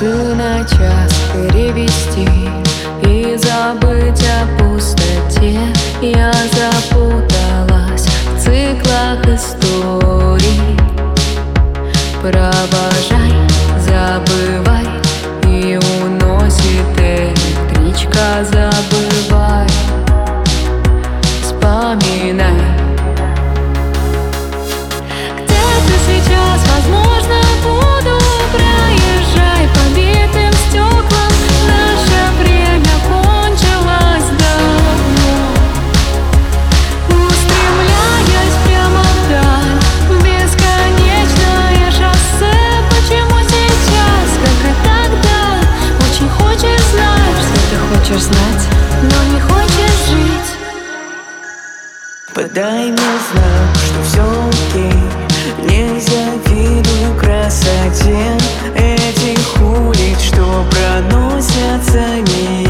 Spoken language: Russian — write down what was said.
Паузы на час перевести и забыть о пустоте. Я запуталась в циклах историй. Провожай, забывай, и уносит электричка. Забывай, вспоминай. Где-то сейчас, возможно, буду. Проезжай по битым стеклам. Наше время кончилось давно. Устремляясь прямо вдаль, бесконечное шоссе. Почему сейчас, как и тогда, очень хочешь знать, что ты хочешь знать, но не хочешь жить? Подай мне знак, что все окей. Не завидую красоте этих улиц, что проносятся мимо.